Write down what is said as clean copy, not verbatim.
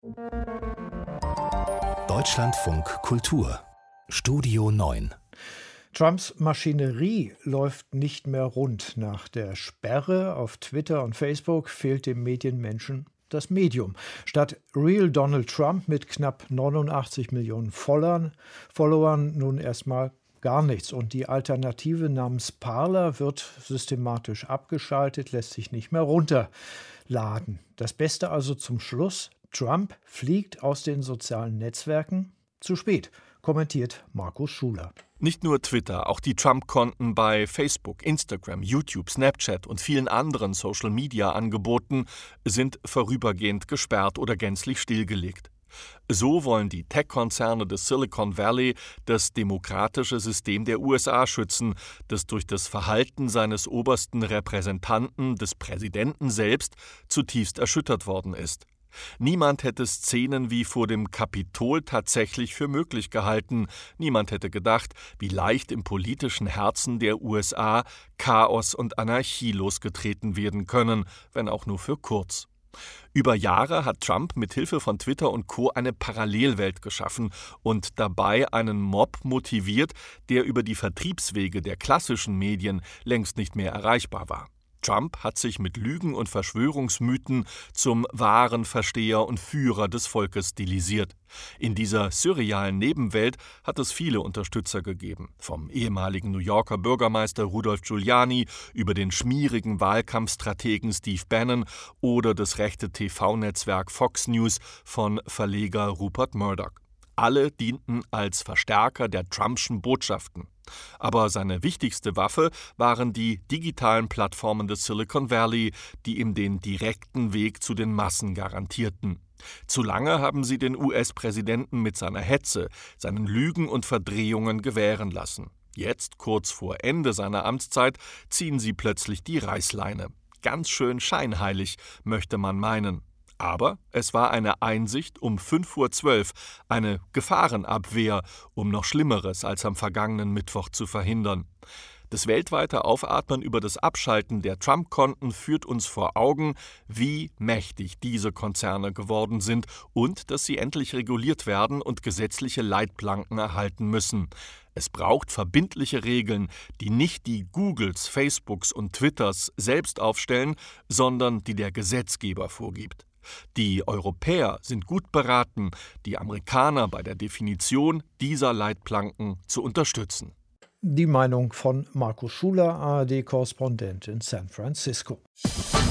Deutschlandfunk Kultur Studio 9. Trumps Maschinerie läuft nicht mehr rund. Nach der Sperre auf Twitter und Facebook fehlt dem Medienmenschen das Medium. Statt Real Donald Trump mit knapp 89 Millionen Followern nun erstmal gar nichts. Und die Alternative namens Parler wird systematisch abgeschaltet, lässt sich nicht mehr runterladen. Das Beste also zum Schluss: Trump fliegt aus den sozialen Netzwerken zu spät, kommentiert Markus Schuler. Nicht nur Twitter, auch die Trump-Konten bei Facebook, Instagram, YouTube, Snapchat und vielen anderen Social-Media-Angeboten sind vorübergehend gesperrt oder gänzlich stillgelegt. So wollen die Tech-Konzerne des Silicon Valley das demokratische System der USA schützen, das durch das Verhalten seines obersten Repräsentanten, des Präsidenten selbst, zutiefst erschüttert worden ist. Niemand hätte Szenen wie vor dem Kapitol tatsächlich für möglich gehalten. Niemand hätte gedacht, wie leicht im politischen Herzen der USA Chaos und Anarchie losgetreten werden können, wenn auch nur für kurz. Über Jahre hat Trump mit Hilfe von Twitter und Co. eine Parallelwelt geschaffen und dabei einen Mob motiviert, der über die Vertriebswege der klassischen Medien längst nicht mehr erreichbar war. Trump hat sich mit Lügen und Verschwörungsmythen zum wahren Versteher und Führer des Volkes stilisiert. In dieser surrealen Nebenwelt hat es viele Unterstützer gegeben. Vom ehemaligen New Yorker Bürgermeister Rudolph Giuliani über den schmierigen Wahlkampfstrategen Steve Bannon oder das rechte TV-Netzwerk Fox News von Verleger Rupert Murdoch. Alle dienten als Verstärker der Trumpschen Botschaften. Aber seine wichtigste Waffe waren die digitalen Plattformen des Silicon Valley, die ihm den direkten Weg zu den Massen garantierten. Zu lange haben sie den US-Präsidenten mit seiner Hetze, seinen Lügen und Verdrehungen gewähren lassen. Jetzt, kurz vor Ende seiner Amtszeit, ziehen sie plötzlich die Reißleine. Ganz schön scheinheilig, möchte man meinen. Aber es war eine Einsicht um 5:12 Uhr, eine Gefahrenabwehr, um noch Schlimmeres als am vergangenen Mittwoch zu verhindern. Das weltweite Aufatmen über das Abschalten der Trump-Konten führt uns vor Augen, wie mächtig diese Konzerne geworden sind und dass sie endlich reguliert werden und gesetzliche Leitplanken erhalten müssen. Es braucht verbindliche Regeln, die nicht die Googles, Facebooks und Twitters selbst aufstellen, sondern die der Gesetzgeber vorgibt. Die Europäer sind gut beraten, die Amerikaner bei der Definition dieser Leitplanken zu unterstützen. Die Meinung von Markus Schuler, ARD-Korrespondent in San Francisco.